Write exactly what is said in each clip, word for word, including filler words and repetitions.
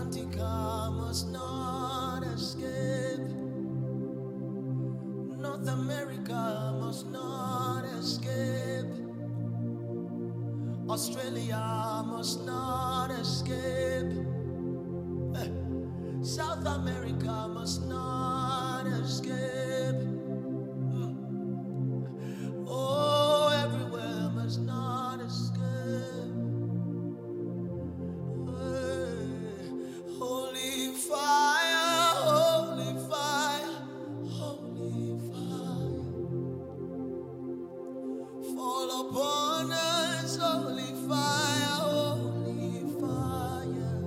Antarctica must not escape. North America must not escape. Australia must not escape. South America must not escape. Oh, everywhere must not escape. Holy fire, holy fire, holy fire. Fall upon us, holy fire, holy fire.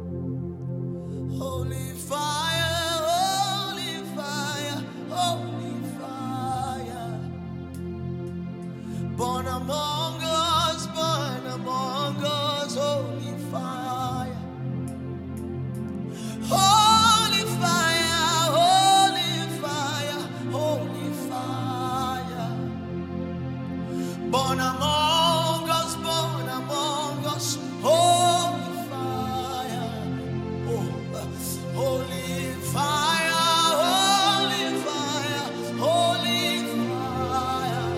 Holy fire, holy fire, holy fire. Born among us, born among us, holy fire. Holy fire, holy fire, holy fire. Born among us, born among us, holy fire. Oh, holy fire, holy fire, holy fire.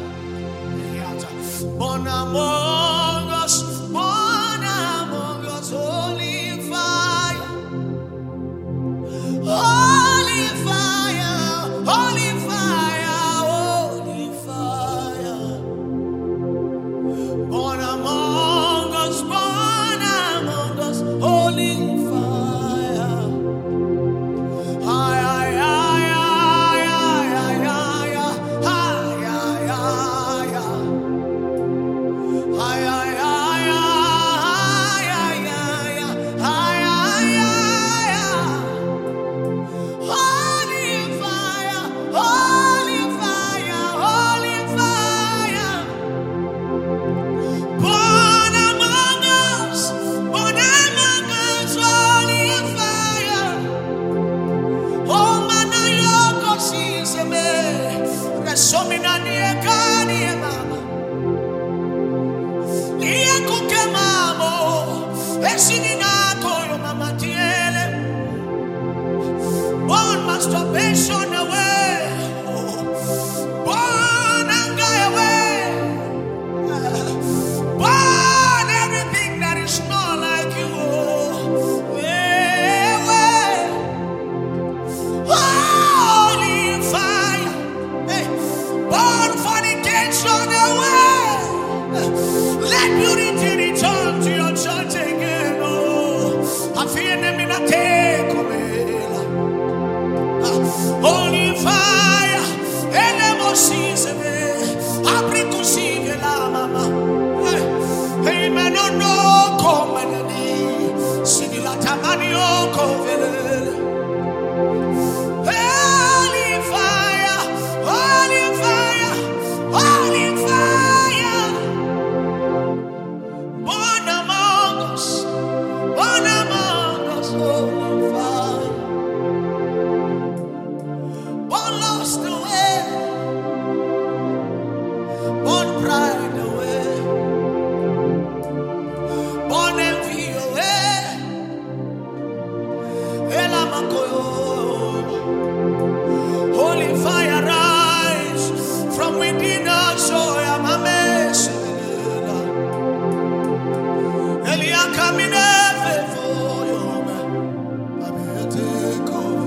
Born among us, born among us, holy fire. Holy fire, holy fire, holy fire. Born among us, born among us, holy fire. Hi, hi, hi, hi, hi, hi, hi, hi, hi, hi, hi. Masturbation away, burn anger away, burn everything that is not like you away. Holy fire, hey, burn fornication away. Let purity return to your church again. Oh, I feel them in a take away. Holy fire, elemosis me, apri così che la mamma, e me non no come lì, si dilata manio come. Holy fire, holy fire, holy fire, born among us, born among us, holy fire. Born lost away, born pride away, born envy away. Holy fire rise from within us, so I am amazed. Elia coming every for you, I'm here to take over.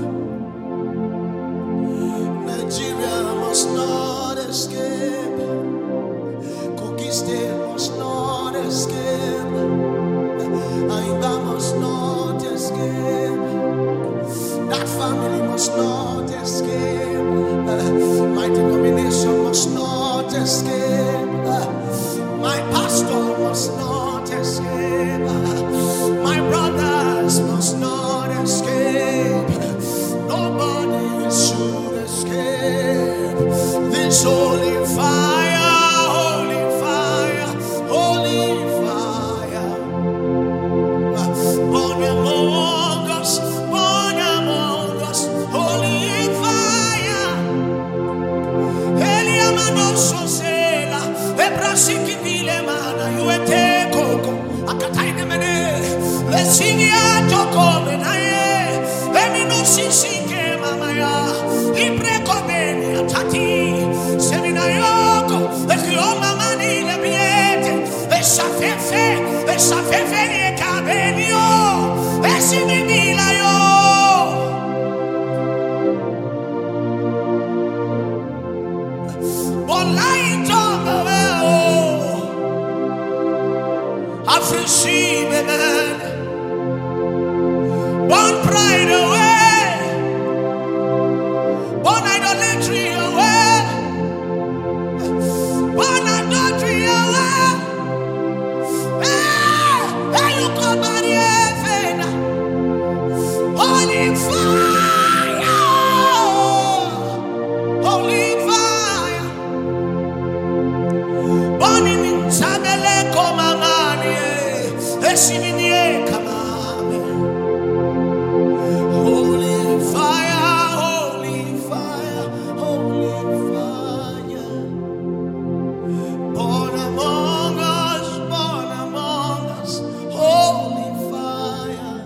Nigeria must not escape. Kogi State must not escape. Aiba must not escape. That family must not escape. My denomination must not escape. My pastor must not escape. My brothers must not escape. Nobody should escape this holy fire, holy fire, holy fire. Born among us, born among us, holy fire. Eliamano sosela, ebrasiki vile mana, you ete koko, akataine mene, lesinia to. come na ye. Emi no sisike mama ya. Libre come ni atati. Semina yoko. Ekio mama ni lebiete. Esa fefe. Esa fefe ni kabenio. Esi ni bila yo. Online talk away. I've received it. Born pride away. Born idolatry away. Born adultery away. Hey, hey, you come out here, holy fire, holy fire. Born in Sabele Komamani, Esiminie Kamame. Holy fire, holy fire, holy fire. Born among us, born among us, holy fire.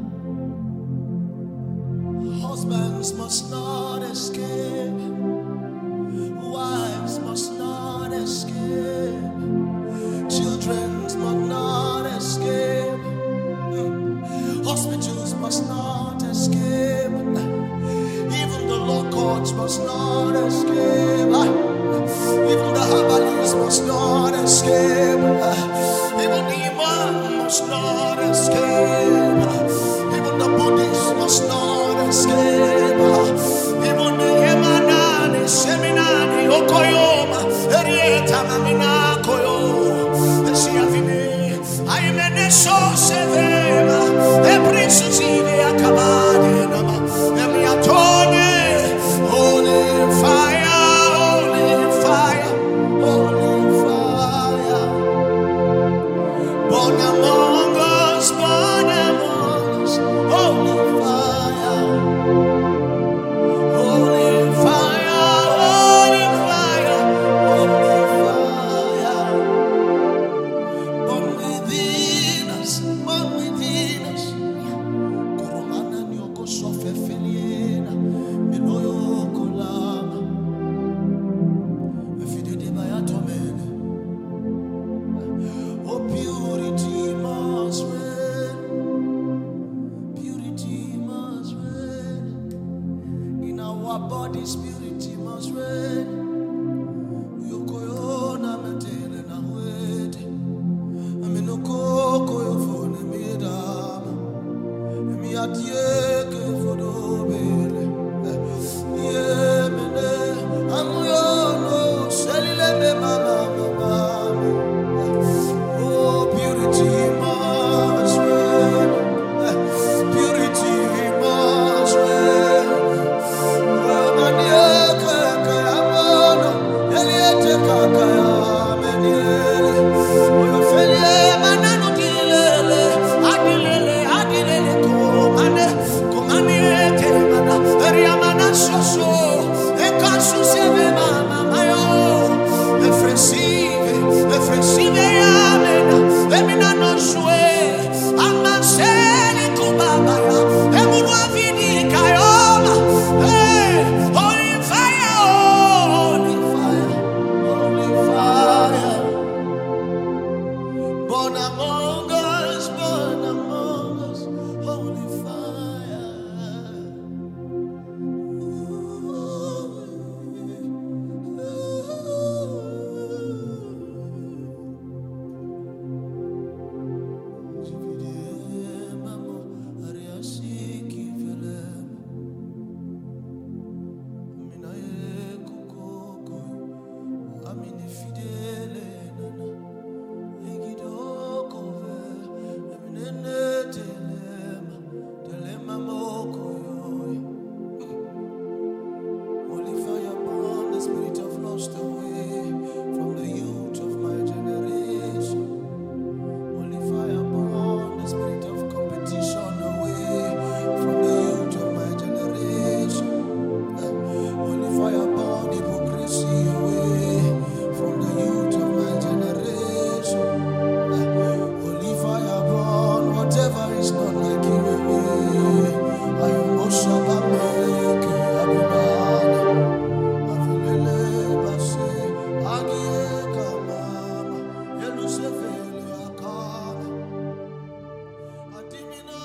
Husbands must not escape, wives must not escape, children must not escape, hospitals must not escape, even the law courts must not escape, even the herbalists must not escape, even the imam must not escape, even the Buddhists must not escape, even the Yemanani, Seminani, Okoyoma, Erieta, Mamina, Koyo, Siavine, Aimene, so severa, e Prince Acabade, Emiatone, holy fire, holy fire, holy fire. Born among us, born among us, holy fire, holy fire, holy fire, holy fire. Born within us, born within us. Kurumana nyoko sofe feliena, miloyo kolama. Efidede bayatomene. Oh, purity must reign. Purity must reign. In our bodies, purity must reign. Yokoyona metele na wete. Aminoko koyofone midama. Emi atieke fodobele. Yemene amuyono selile me mama mama. Oh, purity must reign. Purity must reign. Ramanieke kayamono, eliete kakayameniele. Oyofelie manano dilele, adilele, adilele komane, komanieke mana, eriamana soso, ekasu sebe mama mayo, efresive, efresive yamena, emina no shue, amanseli kubabaya, emunwa vidi kayoma, hey, holy fire, holy fire, holy fire. Born among us, born among us, holy fire. Dimino,